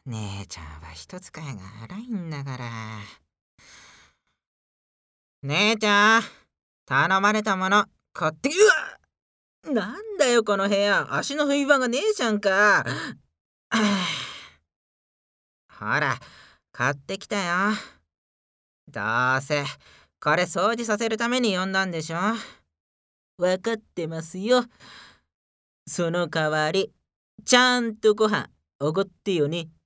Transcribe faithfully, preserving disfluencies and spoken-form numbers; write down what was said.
姉ちゃんは一使いが荒いんだから。姉ちゃん、頼まれたもの買ってき。うわ、なんだよこの部屋、足の踏み場がねえじゃんか。ほら、買ってきたよ。どうせこれ掃除させるために呼んだんでしょ。わかってますよ。その代わりちゃんとご飯おごってよね。